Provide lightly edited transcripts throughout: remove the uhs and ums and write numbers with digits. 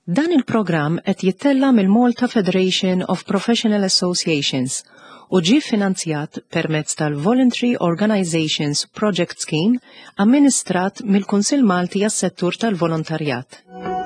Dan il-programm qed jittella mill-Malta Federation of Professional Associations u ġie finanzjat permezz tal-Voluntary Organizations Project Scheme amministrat mill-Kunsill Malti għas-settur tal-volontarjat.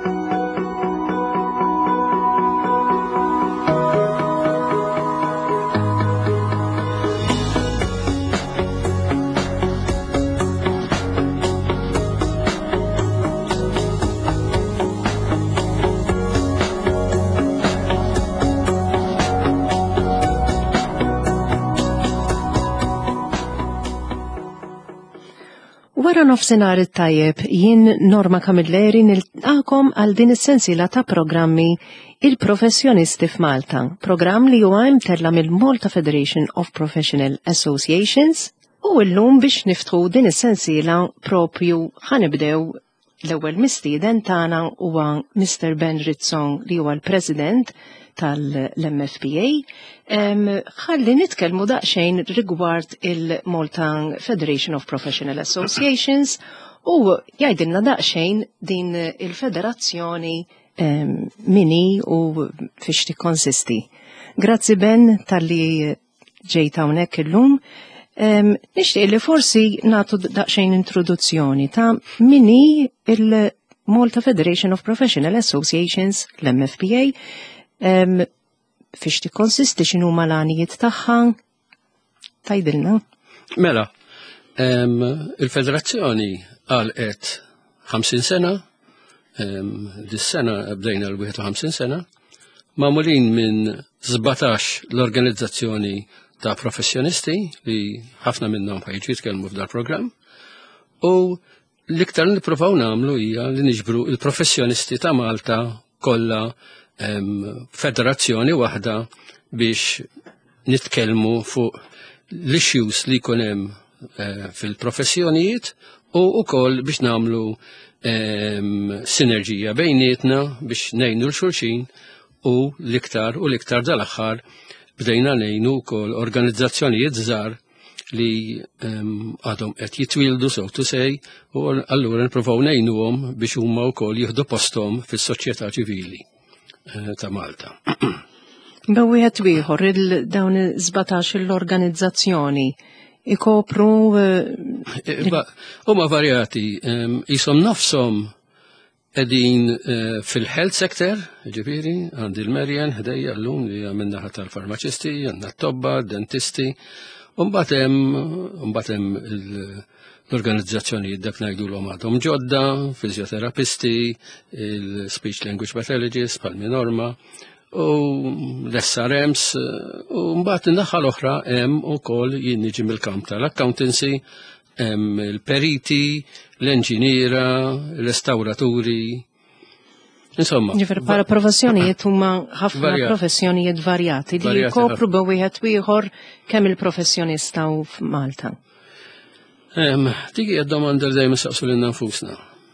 Wara nofsinhar it-tajjeb, jien Norma Camilleri niltaqgħkom għal din is-sensiela ta' programmi il-professjonisti f'Malta, programm li huwa imtella mill-Malta Federation of Professional Associations u llum biex niftħu din is-sensiela propju ħanibdew l-ewwel mistieden tagħna huwa Mr. Ben Rizzon li huwa l-President tal-MFPA. Ħalli nitkellmu daqsxejn rigward il-Malta Federation of Professional Associations u jgħidilna daqsxejn din il-federazzjoni mini u fiex tikkonsisti. Grazzi Ben tal-li ġejt hawnhekk illum. Nixtieq li forsi nagħtu daqsxejn introduzzjoni ta' mini il-Malta Federation of Professional Associations, l-MFPA, fiex tikkonsisti x'inhu l-għanijiet tagħha tgħidilna. Mela, il-Federazzjoni għalqet 50 sena, dis-sena bdejna l-51 sena, magħmulin minn 17 l-organizzazzjoni ta' professjonisti li ħafna minnhom ħajġu jitkellmu f'dal programm u l-iktar li nippruvaw nagħmlu hija li niġbru il-professjonisti ta' Malta kollha federazzjoni waħda biex nitkellmu fuq l-issues li jkun hemm fil-professjonijiet u wkoll biex nagħmlu sinerġija bejnietna biex ngħinu l-xulxin u l-iktar dal-aħħar bdejna ngħinu wkoll organizzazzjonijiet żgħar li għadhom qed jitwildu so to say u allura nippruvaw ngħinuhom biex huma wkoll jieħdu posthom fis-soċjetà ċivili ta' Malta. Wieħed ieħor dawn 17 l-organizzazzjoni ikopru huma varjati ishom nafshom qegħdin fil-health sector, ġifieri għandi l-Merjan ħdejja llum li hija min-naħa tal-farmaċisti, għandna t-tobba, dentisti, u mbagħad hemm l-organizzazzjonijiet dak ngħidulhom għadhom ġodda, fiżjoterapisti, il-speech language pathologists bħal Norma, u l-SRMs, u mbagħad in-naħa l-oħra hemm ukoll jien niġi mill-kamp tal-accountancy, hemm il-periti, l-enġiniera, l-restawraturi. Insomma. Ġifier bħala professjonijiet huma ħafna professjonijiet varjati li jkopru b'wieħed ieħor kemm il-professjonista hu f'Malta. Dik hija d-domanda li dejjem saqsu lil nfusna.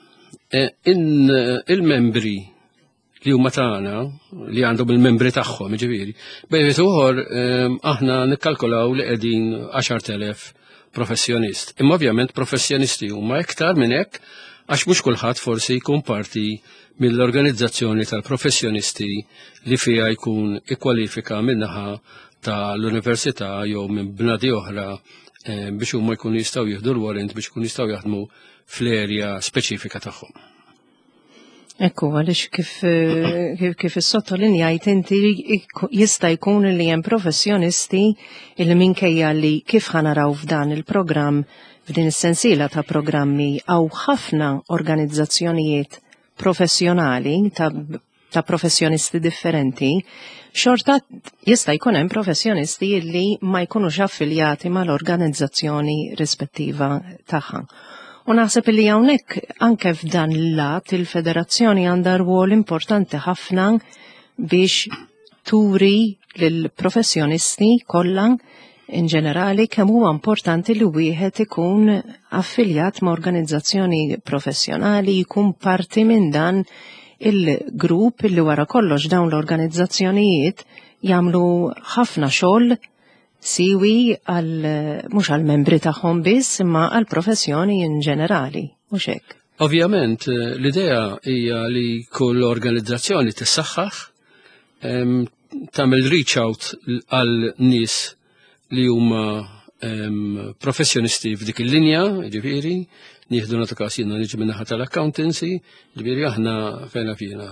Il-membri li huma tagħna li għandhom il-membri tagħhom, ġifieri, bejn ieħor aħna nikkalkulaw li qegħdin 10,000 professjonist. Imma ovvjament professjonisti huma iktar minn hekk għax mhux kulħadd forsi jkun parti mill-organizzazzjoni tal-professjonisti li fiha jkun ikkwalifika min-naħa tal-università jew minn bnadi oħra biex huma jkunu jistgħu jieħdu l-warrant biex ikunu jistgħu jaħdmu fl-erja speċifika tagħhom. Ekku, għaliex kif is-sottolinjajt inti jista' jkun li hemm professjonisti li minkejja li kif ħanaraw f'dan il-programm f'din is-sensiela ta' programmi għaw ħafna organizzazzjonijiet professjonali ta' professjonisti differenti, xorta jista' jkun hemm professjonisti li ma jkunux affiljati mal-organizzazzjoni rispettiva tagħha. U naħseb li hawnhekk anke f'dan il-lat il-federazzjoni għandha rwol importanti ħafna biex turi lill-professjonisti kollha in ġenerali kemm huwa importanti li wieħed ikun affiljat ma' organizzazzjoni professjonali, jkun parti minn dan il-grupp li wara kollox dawn l-organizzazzjonijiet jagħmlu ħafna xogħol siwi mhux għall membri tagħhom biss imma għall professjoni in ġenerali, mhux hekk. Ovvjament, l-idea hija li kull organizzazzjoni tissaħħaħ tagħmel reach out għal nies li huma professjonisti f'dik il-linja, ġifieri, nieħdu nagħtu każ jiena niġi minn naħa tal-accountancy, ġifieri aħna fejna fina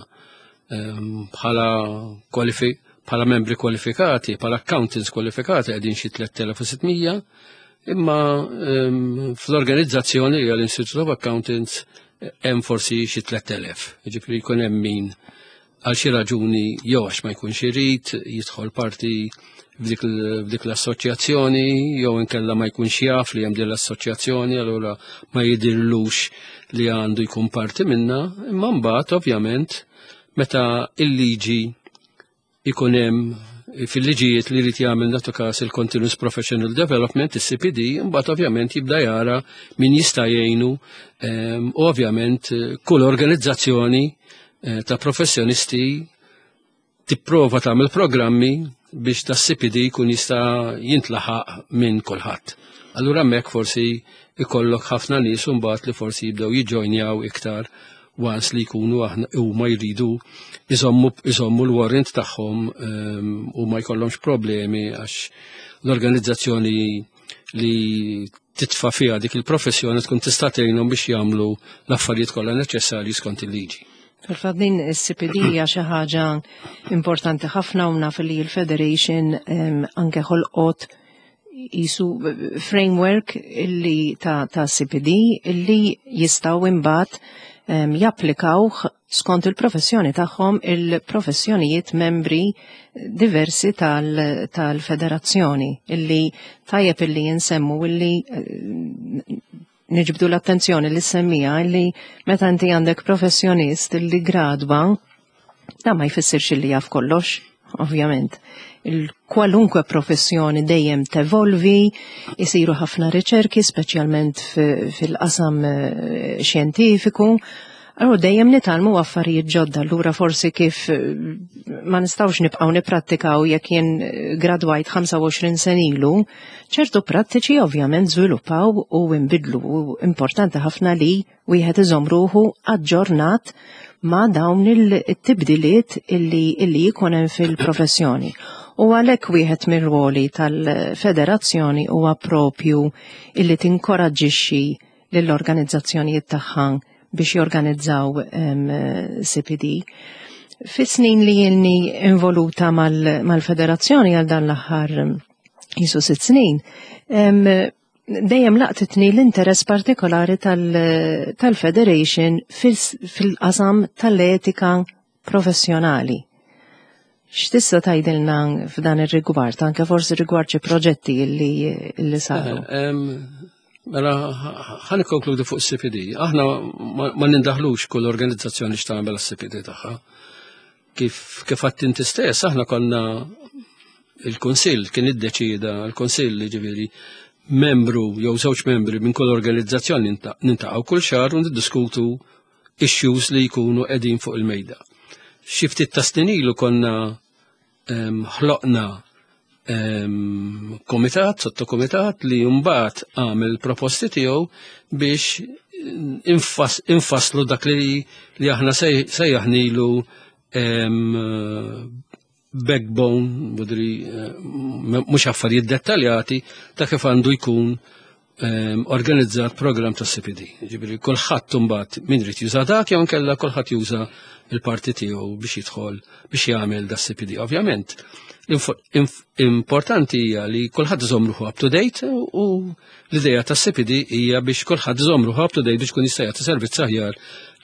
bħala membri kwalifikati, bħala accountants kwalifikati qegħdin xi 3600, imma fl-organizzazzjoni hija l-Institute of Accountants hemm forsi xi 3000, ġifieri jkun hemm min għal xi raġuni jew għax ma jkunx irid jidħol parti f'dik l-assoċjazzjoni, jew inkella ma jkunx jaf li hemm din l-assoċjazzjoni, allura ma jidhirlux li għandu jkun parti minnha, imma mbagħad ovvjament meta il-liġi ikun hemm fil-liġijiet li jrid jagħmel nagħtu każ il-Continuous Professional Development, is-CPD, imbagħad ovvjament jibda jara min jista' jgħinu u ovvjament kull organizzazzjoni ta' professjonisti tipprova tagħmel programmi biex tas-CPD jkun jista' jintlaħaq minn kulħadd. Allura hemmhekk forsi ikollok ħafna nies mbagħad li forsi jibdew jiġġojnjaw iktar once li jkunu huma jridu iżommu l-warrant tagħhom u ma jkollhomx problemi għax l-organizzazzjoni li titfa' fiha dik il-professjoni tkun tista' tgħinhom biex jagħmlu l-affarijiet kollha neċessarji skont il-liġi. Fil-fatt din is-CPD hija xi ħaġa importanti ħafna u naf li l-Federation anke ħolqot jisu framework illi ta' CPD illi jistgħu imbagħad japplikawh skont il-professjoni tagħhom il-professjonijiet membri diversi tal-federazzjoni illi tajjeb illi jinsemmu illi niġbdu l-attenzjoni li semmija illi meta inti għandek professjonist illi gradwa da ma jfissirx illi jaf kollox, ovvjament. Il-kwalunkwe professjoni dejjem tevolvi, jisiru ħafna riċerki, speċjalment fil-qasam xjentifiku, allura dejjem nitalmu affarijiet ġodda, allura forsi kif ma nistawx nibqgħu nipprattikaw jekk jien gradwajt 25 sen ilu, ċertu prattiċi ovvjament żviluppaw u nbidlu, u importanti ħafna li wieħed iżomm ruħu aġġornat ma' dawn il-tibdiliet illi jkun hemm fil-professjoni. U għalhekk wieħed mir-ruoli tal-federazzjoni huwa propju illi tinkoraġġixxi lill-organizzazzjonijiet tagħha biex jorganizzaw CPD. Fis-snin li jenni involuta mal-federazzjoni għal dan l-aħħar jisu 6 snin, dejjem laqtitni l-interess partikolari tal-Federation fil-qasam tal-etika professjonali. X'tista' tgħidilna f'dan ir-rigward, anke forsi rigward xi proġetti li saru? Mela ħan ikkonkludi fuq is-CPD. Aħna ma nindaħlux kull organizzazzjoni x'tagħmel is-CPD tagħha. Kif għadt inti stess, aħna konna il-Kunsill kien iddeċida, il-Kunsill ġifieri membru jew żewġ membri minn kull organizzazzjoni nintaqgħu kull xahar u niddiskutu issues li jkunu qegħdin fuq il-mejda. Xi ftit ta' snin ilu konna ħloqna komitat, sottokomitat li mbagħad għamel proposti tiegħu biex infasslu dak li aħna sejjaħnilu backbone, mhux affarijiet dettaljati ta' kif għandu jkun organizzat program ta' CPD. Ġifieri kulħadd imbagħad min rid juża dak jew inkella kulħadd juża il-parti tiegħu biex jidħol biex jagħmel da' CPD. Ovvjament, importanti hija li kulħadd iżomm ruħu up to date u l-idea ta' CPD hija biex kulħadd iżomm ruħu up to date biex kun jista' jagħti servizz aħjar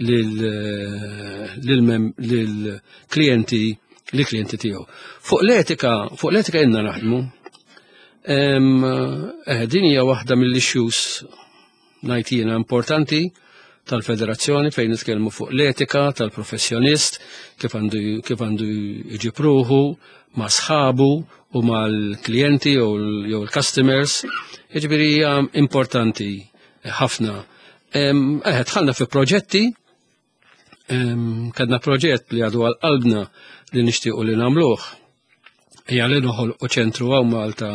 lill-klijenti tiegħu. Fuq l-etika jenna naħdmu. Din hija waħda mill-issues ngħid jiena importanti tal-federazzjoni fejn nitkellmu fuq l-etika tal-professjonist, kif għandu jġib ruħu ma' sħabu u mal-klijenti jew l-customers. Jiġifieri hija importanti ħafna. Dħalna fi proġetti, kedna proġett li għadu għal-qalbna li nixtiequ li nagħmluh. Hija li noħolqu ċentru hawn Malta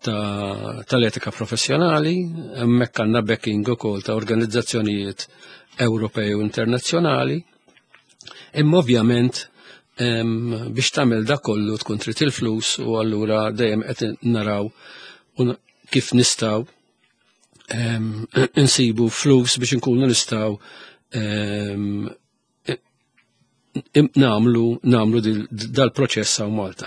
tal-etika professjonali, hemmhekk għandna backing ukoll ta' organizzazzjonijiet Ewropej u internazzjonali. Imma ovvjament biex tagħmel dak kollu tkun trid il-flus u allura dejjem qed naraw kif nistgħu insibu flus biex inkunu nistgħu namlu dal-proċess hawn Malta.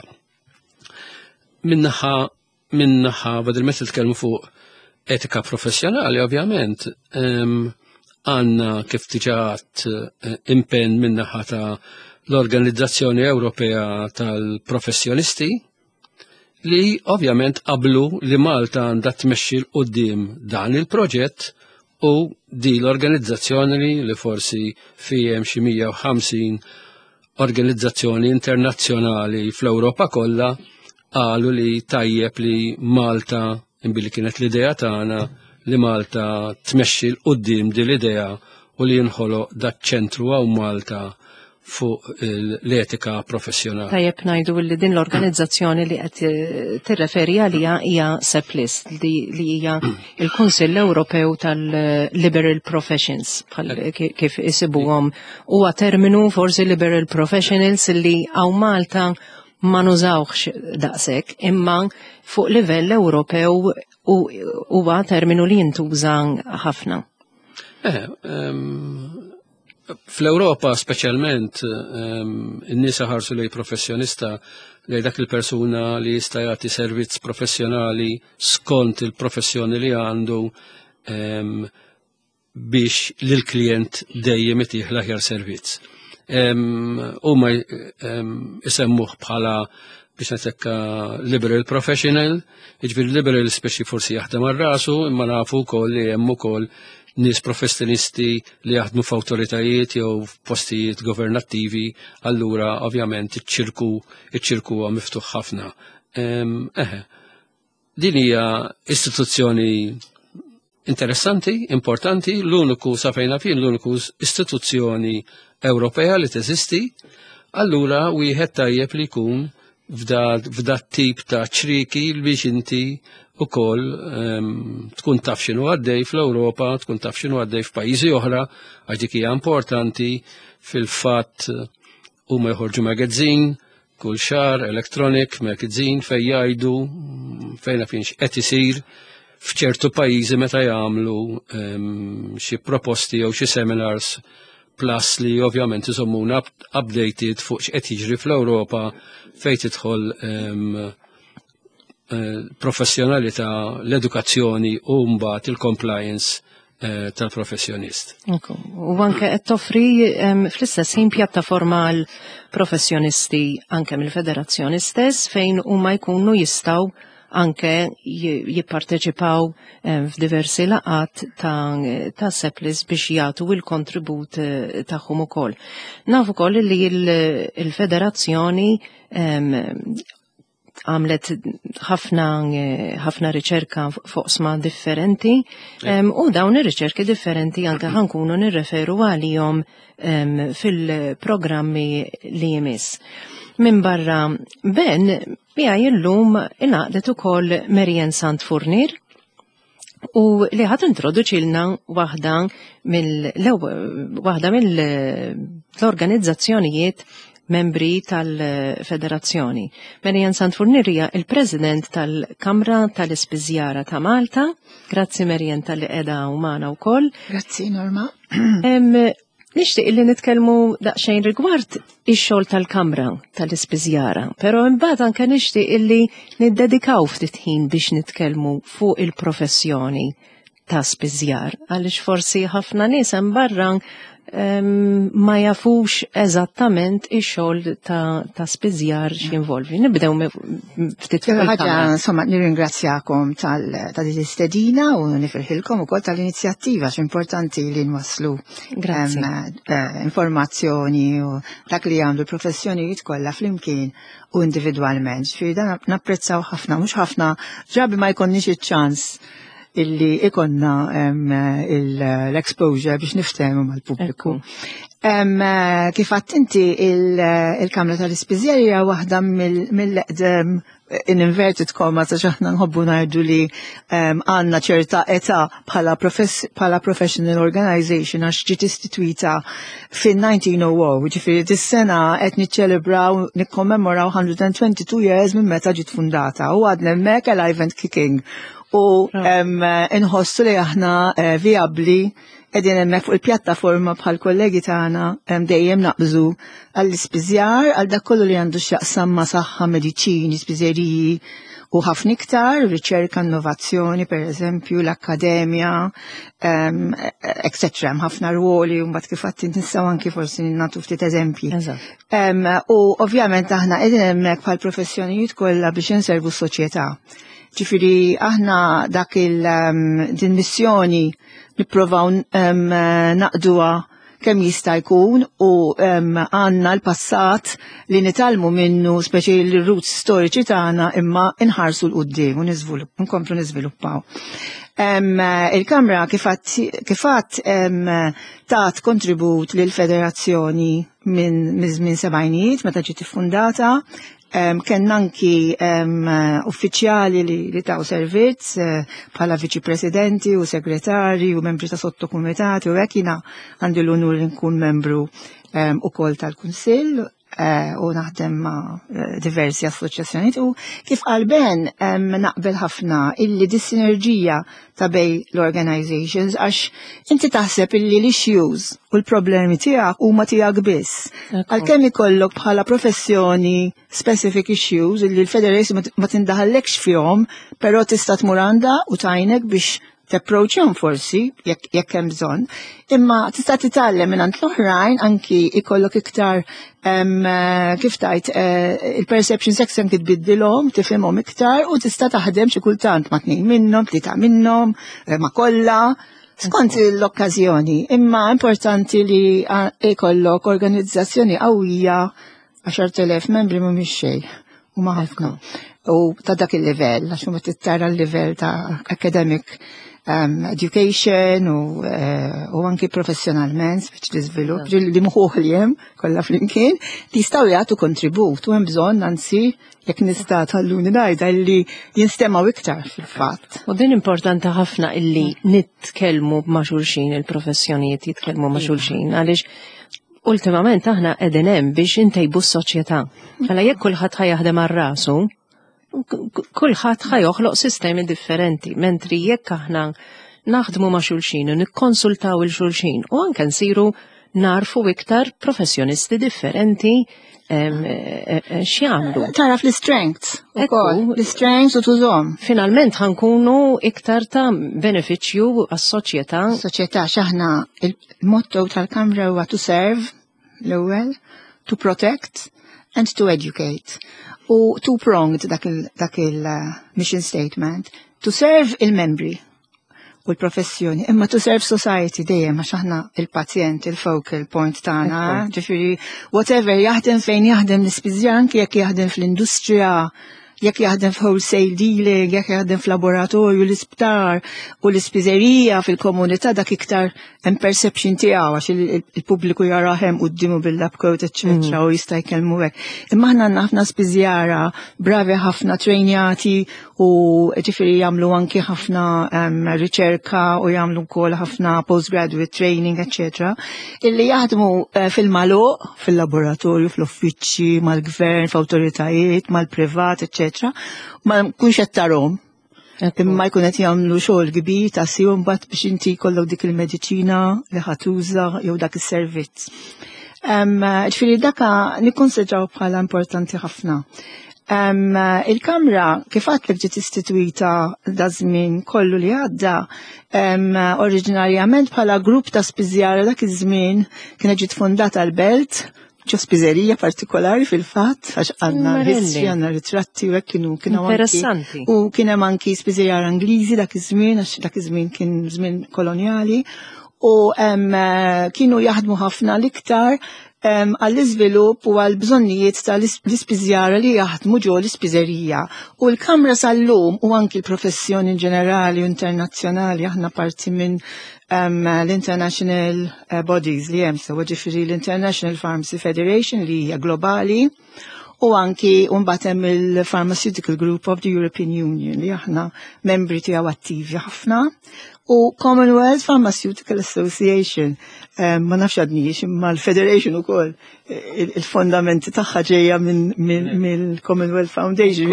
Minnaħa badil meta tkellmu fuq etika professjonali, ovvjament, għandna kif tiġat impenn minnaħa ta' l-Organizzazzjoni Ewropea tal-Professjonisti li ovvjament qablu li Malta għandha tmexxi l-qudiem dan il-proġett u di l-organizzazzjoni li forsi fihem xi 150 organizzazzjoni internazzjonali fl-Ewropa kollha qalu li tajjeb li Malta imbilli kienet l-idea tagħna li Malta tmexxi l-qudiem din l-idea u li jinħoloq dak ċentru hawn Malta fuq l-etika professjonali. Tajjeb ngħidu li din l-organizzazzjoni li qed tirreferi għaliha hija CEPLIS li hija il-Kunsill Ewropew tal-Liberal Professions kif isibuhom. Huwa terminu forsi Liberal Professionals li hawn Malta ma nużawx daqshekk, imma fuq livell Ewropew huwa terminu li jintuża ħafna. Fl-Ewropa speċjalment in-nies ħarsu lejn professjonista lejn dak il-persuna li jista' jagħti servizz professjonali skont il-professjoni li għandu biex lill-klijent dejjem itih l-aħjar servizz. Huma isemmuh bħala biex netekka liberal professional, jiġifieri liberal speċi forsi jaħdem ar-rasu, imma nafu wkoll li hemm ukoll nies professjonisti li jaħdmu f'awtoritajiet jew f'postijiet governattivi, allura ovvjament iċ-ċirku huwa miftuħ ħafna. Din hija istituzzjoni interessanti, importanti, l-uniku sa fejna fin l-uniku istituzzjoni Ewropea li teżisti, allura wieħed tajjeb li jkun f'dat tip ta' ċriki biex inti ukoll tkun taf x'inhu għaddej fl-Ewropa, tkun taf x'inhu għaddej f'pajjiżi oħra, għax dik hija importanti fil-fatt huma jħorġu magazzin kull xahar electronic magazzin fejn jgħidu fejn finx qed isir f'ċertu pajjiżi meta jagħmlu xi proposti jew xi seminars plus li ovvjament iżommuna updated fuq x'qed jiġri fl-Ewropa fejn tidħol professjonalità l-edukazzjoni u mbagħad il-compliance tal-professjonist. U anke qed toffri fl-istess ħin pjattaforma għal professjonisti anke mill-federazzjoni stess fejn huma jkunu jistgħu anke jipparteċipaw f'diversi laqat ta' CEPLIS biex jagħtu il-kontribut tagħhom ukoll. Nafu ukoll li l-federazzjoni għamlet ħafna riċerka fuq sma differenti u dawn ir-riċerki differenti anke ħankunu nirreferu għalihom fil-programmi li jmiss. Min barra Ben miegħi illum ingħaqdet ukoll Marien Santfurnir u li ħadd introduċilna waħda mill-organizzazzjonijiet membri tal-Federazzjoni. Marien Santfurnir hija il-President tal-Kamra tal-Ispiżjara ta' Malta. Grazzi Marien tal-li qiegħda umana wkoll. Grazzi Norma. Nixtieq li nitkellmu daqsxejn rigward ix-xogħol tal-Kamra tal-Ispiżjara, però imbagħad anke nixtieq illi niddedikaw ftit ħin biex nitkellmu fuq il-professjoni ta' spiżjar, għaliex forsi ħafna nies hemm barra ma jafux eżattament ix-xogħol ta' spiżjar x'involvi. Nibdew ftit ħaġa insomma nirringrazzjakom ta' din l-istedina u nifirħilkom ukoll tal-inizjattiva x'importanti li nwasslu informazzjoni u dak li għandu l-professjonijiet kollha flimkien u individwalment. Ġifieri dan napprezzaw ħafna, mhux ħafna drabi ma jkollniex iċ-ċans illi ikonna l-exposure biex niftehmu mal-pubbliku. Kif għadt inti il-Kamra tal-Ispiżjara hija waħda mill-eqdem in inverted commas għax aħna nħobbu ngħidu li għandna ċerta età bħala professional organization għax ġiet istituita fin-1900, ġifieri dis-sena qed niċċelebraw nikkommemoraw 122 years minn meta ġiet fundata u għadna hemmhekk alive and kicking. U inħossu li aħna viabli edin emmek fuq il-pjattaforma bħal kollegi tagħna dejjem naqbżu għall-ispiżjar għal dak kollu li għandu x'jaqsam ma' saħħa, mediċini, spiżeriji u ħafna iktar, riċerka, innovazzjoni, per eżempju, l-akkademja, etc. ħafna ruoli u mbagħad kif qatt nistgħu anki forsi nagħtu ftit eżempji. U ovvjament aħna qegħdin hemmhekk bħal professjonijiet kollha biex inservu s-soċjetà. Ġifieri aħna dak din missjoni nipprovaw naqduha kemm jista' jkun u għandna l-passat li nitalmu minnu speċi l-roots storiċi tagħna imma inħarsu l-qudiem u nkomplu niżviluppaw. Il-Kamra kifat tat kontribut lil federazzjoni minn sebgħinijiet meta ġiet iffundata. Kien anki uffiċjali li taw servizz bħala viċi presidenti u segretari u membri ta' sottokumitati u hekk jiena għandi l-unur li nkun membru ukoll tal-Kunsill u naħdem ma' diversi assoċjazzjonijiet u kif qalben naqbel ħafna illi dis-sinerġija ta' bej l-organizations għax inti taħseb illi l-issues u l-problemi tiegħek huma tiegħek biss. Għalkemm ikollok bħala professjoni specific issues illi l-Federation ma tindaħallekx fihom, però tista' tmur għandha u tajnek biex t'approachhom forsi jekk hemm bżonn, imma tista' titgħallem minn l-oħrajn anki ikollok iktar kif tajt il-perception section titbiddilhom, tifhimhom iktar u tista' taħdem xi kultant ma' tnejn minnhom, tlieta minnhom, ma' kollha. Skont l-okkażjoni, imma importanti li ikollok organizzazzjoni qawwija 10,000 membri mhumiex xejn huma ħafna. U ta' dak il-livell, għax ma tittara l-livell ta' academic education u anki professionalment biex l-iżvilupp li muħuħ li hemm kollha flimkien li jistgħu jagħtu kontribut u hemm bżonn anzi jekk nista' tħalluni ngħidha li jinstemaw iktar fil-fatt. U din importanti ħafna illi nitkellmu ma' xulxin, il-professjonijiet jitkellmu ma' xulxin għaliex ultimament aħna qegħdin hemm biex intejbu s-soċjetà. Mela jekk kulħadd ħajaħdem ar-rasu, kulħadd ħajoħloq sistemi differenti, mentri jekk aħna naħdmu ma' xulxin u nikkonsultaw il-xulxin u anke nsiru narfu iktar professjonisti differenti x'jagħmlu. Taraf l-strengths ukoll, l-strengths u tużhom. Finalment ħankunu iktar ta' benefiċċju għas-soċjetà. Soċjetà x'aħna il-motto tal-Kamra huwa to serve l-ewwel, to protect and to educate. U two-pronged dak il-mission statement, to serve il-membri u l-professjoni, imma to serve society dejjem għax aħna il-pazjent, il-focal point tagħna, ġifieri whatever jaħdem fejn jaħdem l-ispiżjar anke jekk jaħdem fl-industrija, jekk jaħdem f'wholesale dealing, jekk jaħdem f'laboratorju l-isptar u l-ispiżerija fil-komunità dak iktar hemm perception tiegħu għax il-pubbliku jara hemm qudiemu bil-lab coat eċċetra u jista' jkellmu hekk. Imma aħna għandna ħafna spiżjara bravi ħafna trejnjati u ġifieri jagħmlu anke ħafna riċerka u jagħmlu wkoll ħafna postgraduate training eċċetera illi jaħdmu fil-magħluq fil-laboratorju fl-uffiċċji mal-gvern, f'awtoritajiet, mal-privat, eċċetera. Ma nkunx qed tarhom. Imma jkun qed jagħmlu xogħol kbir ta' siju mbagħad biex inti jkollok dik il-mediċina li ħatuża jew dak is-servizz. Ġifieri daka nikkonsidraw bħala importanti ħafna. Il-Kamra kif għadlek ġiet istituita da żmien kollu li għadda oriġinarjament bħala grupp ta' spiżjara dak iż-żmien kienet ġiet fundata l-Belt ġo spiżerija partikolari fil-fatt għax għandna history għandna ritratti u hekk kienu interessanti. U kien hemm anki spiżerjar Angliżi dak iż-żmien għax dak iż-żmien kien żmien kolonjali u kienu jaħdmu ħafna l-iktar għall-iżvilupp u għall-bżonnijiet tal-ispiżjara li jaħdmu ġo l-ispiżerija. U l-Kamra sal-lum u anki l-professjoni ġenerali u internazzjonali aħna parti minn l-international bodies li hemm sewa ġifieri l-International Pharmacy Federation li hija globali u anki unbatem il-Pharmaceutical Group of the European Union li aħna membri tiegħu attivi ħafna u Commonwealth Pharmaceutical Association ma nafx għadniex imma l-Federation ukoll il-fondamenti tagħha ġejja mill-Commonwealth Foundation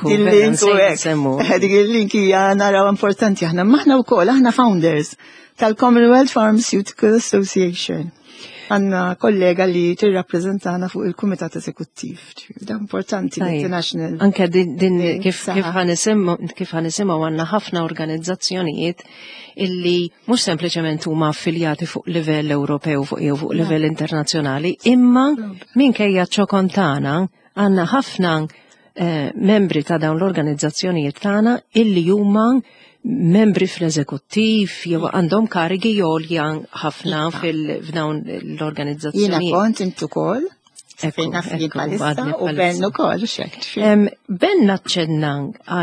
dik il-link hija naraw importanti aħna maħna wkoll aħna founders tal-Commonwealth Pharmaceutical Association. Għanna kollega li tirrappreżentana fuq il-Kumitat Eżekuttiv. Da importanti l-International. Anke din kif ħanisimgħu għandna ħafna organizzazzjonijiet illi mhux sempliċement huma affiljati fuq livell Ewropew fuq livell internazzjonali, imma minkejja ċokontana għandna ħafna membri ta' dawn l-organizzazzjonijiet tagħna illi huma membri fl-eżekuttiv jew għandhom karigi jolja ħafna f'dawn l-organizzazzjonijiet. Jiena kont intu ukoll fejn nafli palissa u Ben ukoll xekt. Ben naċċenna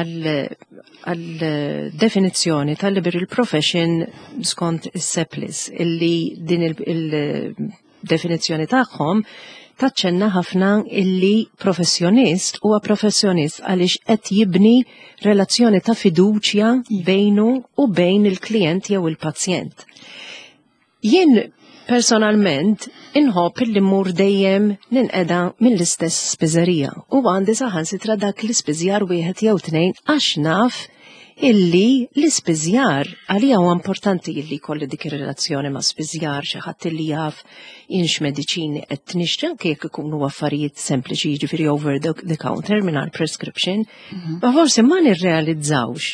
għal definizzjoni tal-liberal profession skont is-Seplis illi din il-definizzjoni tagħhom taċċenna ħafna illi professjonist huwa professjonist għaliex qed jibni relazzjoni ta' fiduċja bejnu u bejn il-klient jew il-pazjent. Jien personalment inħobb illi mmur dejjem ninqeda mill-istess spiżerija u għandi saħansitra dak l-ispiżjar wieħed jew tnejn għax naf illi l-ispiżjar għalija huwa importanti illi jkolli dik ir-relazzjoni ma' spiżjar xi ħadd illi jaf inx mediċini qed nixtri anke jekk ikunu affarijiet sempliċi jiġifieri over the counter mingħajr prescription, ma forsi ma nirrealizzawx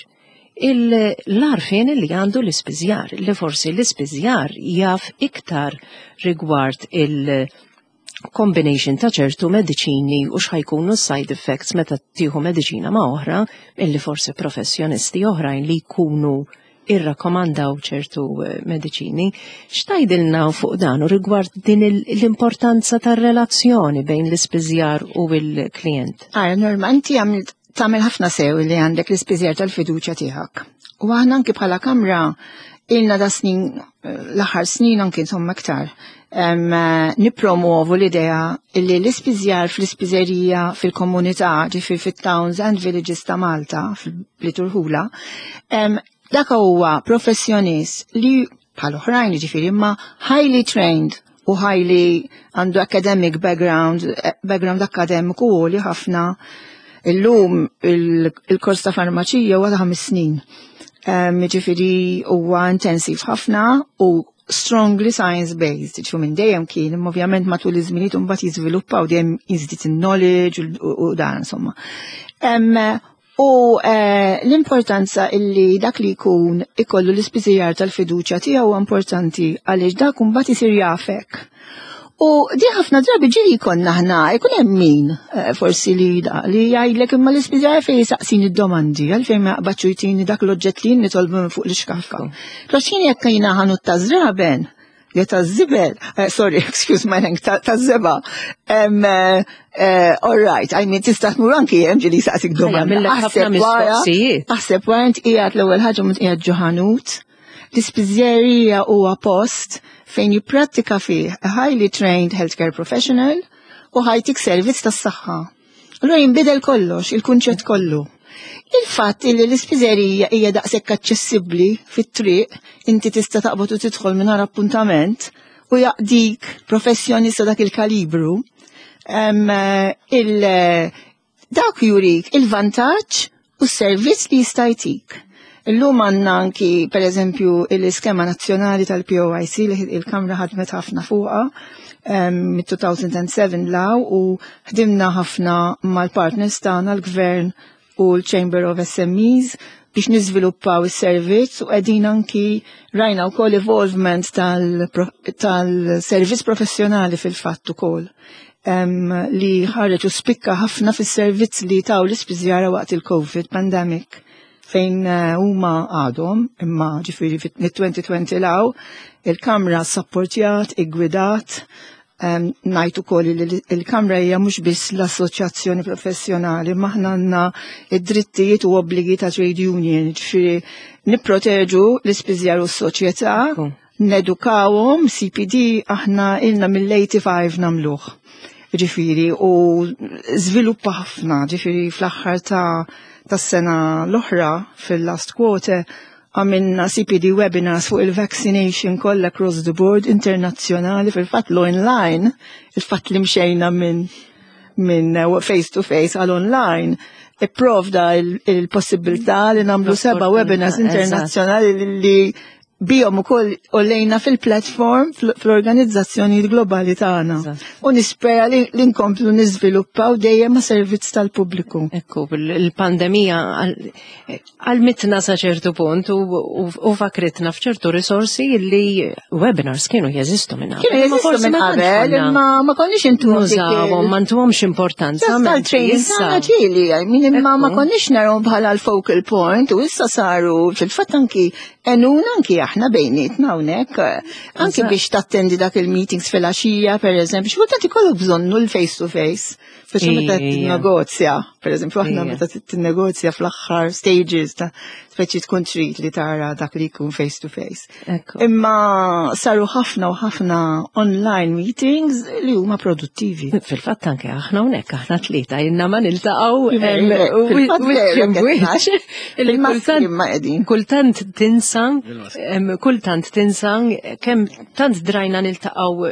l-arfien li għandu l-ispiżjar, li forsi l-ispiżjar jaf iktar rigward combination ta' ċertu mediċini u x'ħajkunu side effects meta tieħu mediċina ma' oħra illi forsi professjonisti oħrajn li jkunu irrakkomandaw ċertu mediċini. X'tajdilna fuq dan u rigward din l-importanza tar-relazzjoni bejn l-ispiżjar u l-klient? Norma, inti tagħmel ħafna sew li għandek l-ispiżjar tal-fiduċja tiegħek. U aħna anke bħala kamra ilna da snin l-aħħar snin anke insomma aktar nipromuovu l-idea li l-ispiżjar fl-ispiżerija fil-komunità ġifir fit-towns and villages ta' Malta fil-Turħula dak huwa professjonist li bħal oħrajn ġifir imma highly trained u highly għandu academic background akademiku li ħafna illum il-kors ta' farmaċija huwa ta' 5 snin. Ġifiri huwa intensiv ħafna u strongly science-based, ġifu minn dejjem kien, ovvjament matul iż-żminiet mbagħad jiżviluppaw dejjem jiżdied in-knowledge u dan insomma. U l-importanza illi dak li jkun ikollu l-ispiżjar tal-fiduċja tiegħu huwa importanti għaliex dak imbagħad isir jafek. U di ħafna drabi ġiri jkollna ħna, jkun hemm min forsi li jgħidlek imma l-ispiżjar fejn saqsin id-domandi għalfejn ma jaqbadx jtini dak l-oġġett li nitolbu minn fuq l-iskaffa. Klaxxin jekk jiena ħanut ta' żraben, jew ta' żibel, sorry, excuse my language, ta' żeba. All right, I mean tista' tmur anki hemm ġieli saqsik domanda. Aħseb wara int qiegħed l-ewwel ħaġa minn qiegħed ġo ħanut, l-ispiżjerija huwa post fejn jipprattika fih a highly trained healthcare professional u ħajtik servizz tas-saħħa. Allura jinbidel kollox, il-kunċett kollu. Il-fatt li l-ispiżerija hija daqshekk aċċessibbli fit-triq, inti tista' taqbad u tidħol mingħajr appuntament u jaqdik professjonista dak il-kalibru, dak jurik il-vantaġġ u s-servizz li jista' jtik. Illum għandna anki pereżempju l-iskema nazzjonali tal-POIC li il-Kamra ħadmet ħafna fuqha mid-2007 law u ħdimna ħafna mal-partners tagħna l-Gvern u l-Chamber of SMEs biex niżviluppaw is-servizz u qegħdin anki rajna wkoll evolvement tal-servizz professjonali fil-fatt ukoll li ħareġ u spikka ħafna fis-servizz li taw l-ispiżjara waqt il-COVID pandemic fejn huma għadhom imma ġifieri fit-2020 law il-Kamra sapportjat, iggwidat, ngħid ukoll li il-Kamra hija mhux biss l-assoċjazzjoni professjonali ma aħna għandna id-drittijiet u obbligi ta' trade union, ġifieri nipproteġu l-ispiżjar u s-soċjetà, nedukawhom CPD aħna ilna mill-85 nagħmluh. ġifiri, u żviluppa ħafna, ġifiri fl-aħħar tas-sena l-oħra fil-last quarter għamilna CPD webinars fuq il-vaccination kollha across the board internazzjonali fil-fatt l-online, il-fatt li mxejna minn face to face għal online, ipprovda il-possibilità li nagħmlu 7 webinars internazzjonali li bijom ukoll ollejna fil-platform fl-organizzazzjoni globali tagħna. U nispera li nkomplu niżviluppaw dejjem ma' servizz tal-pubbliku. Ekku, il-pandemija għalmitna sa ċertu punt u fakritna f'ċertu risorsi li webinars kienu jeżistu minn qabel. Kienu jeżistu minn qabel, imma ma konniex intużawhom, ma ntuhomx importanza. Imma ma konniex narhom bħala l-focal point u issa saru fil-fatt anki enuna anki aħna bejnietna hawnhekk, anki biex tattendi dak il-meetings fil-għaxija, pereżempju, x'kultant ikollok bżonnu l-face to face, speċi meta tinnegozja, pereżempju aħna meta tinnegozja fl-aħħar stages ta' speċi tkun trid li tara dak li jkun face to face. Imma saru ħafna u ħafna online meetings li huma produttivi. Fil-fatt anke aħna hawnhekk aħna tlieta jenna ma niltaqgħu kultant tinsa kemm tant drajna niltaqgħu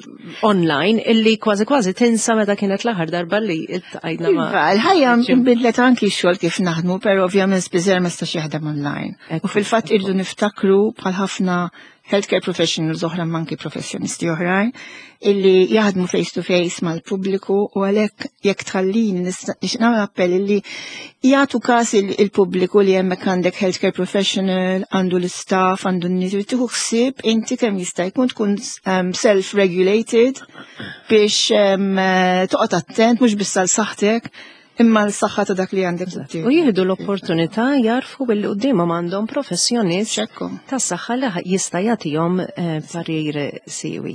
online illi kważi tinsa meta kienet l-aħħar darba li iltqajna ma'. Il-ħajja nbidlet anki x-xogħol kif naħdmu, però ovvjament spiżer ma stax jaħdem online. U fil-fatt irdu niftakru bħal ħafna healthcare professionals oħra manki professjonisti oħrajn illi jaħdmu face to face mal-pubbliku u għalhekk jekk tħallin nixnagħmel appell illi jagħtu każ il-pubbliku li hemmhekk għandek healthcare professional, għandu l-istaff, għandu n-nies li tieħu ħsieb inti kemm jista' jkun tkun self-regulated biex toqgħod attent mhux biss għal saħħtek imma l-saħħa ta' dak li għandek. U jieħdu l-opportunità jarfu billi qudiemhom għandhom professjonist tas-saħħa li jista' jagħtihom parir siewi.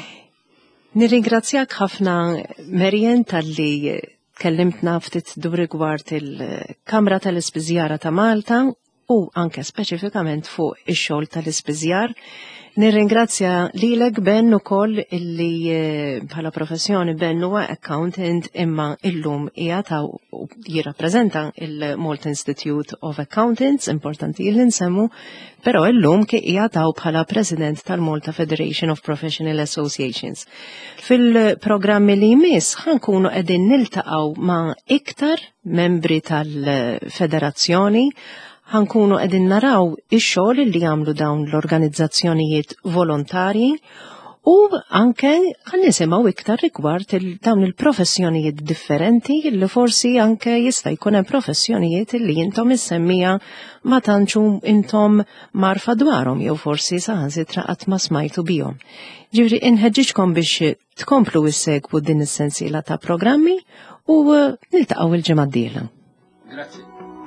Nirringrazzjak ħafna Marjen talli kellimtna ftit dwar rigward il-Kamra tal-Ispiżjara ta' Malta u anke speċifikament fuq ix-xogħol tal-ispiżjar. Nirringrazzja lilek Ben ukoll illi bħala professjoni Ben huwa accountant imma illum qiegħed jirrappreżenta il-Malta Institute of Accountants, importanti li nsemmu, però illum qiegħed bħala President tal-Malta Federation of Professional Associations. Fil-programmi li jmiss ħankunu qegħdin niltaqgħu ma' iktar membri tal-Federazzjoni, ħankunu qegħdin naraw ix-xogħol li jagħmlu dawn l-organizzazzjonijiet volontarji u anke ħan nisimgħu iktar rigward dawn il-professjonijiet differenti li forsi anke jista' jkun hemm professjonijiet li intom issemmija ma tantxu intom marfa dwarhom jew forsi saħansitra qatt ma smajtu bihom. Ġifieri inħeġġiġkom biex tkomplu issegwu din is-sensiela ta' programmi u niltaqgħu il-ġimgħa d-dieħla. Grazzi.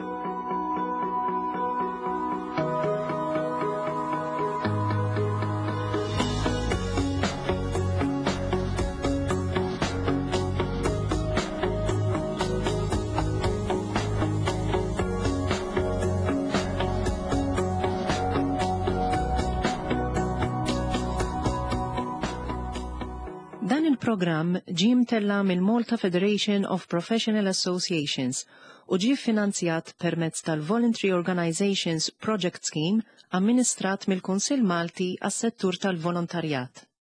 Dan il-programm ġie mtella mill-Malta Federation of Professional Associations u ġie finanzjat permezz tal-Voluntary Organizations Project Scheme amministrat mill-Kunsill Malti għas-settur tal-volontarjat.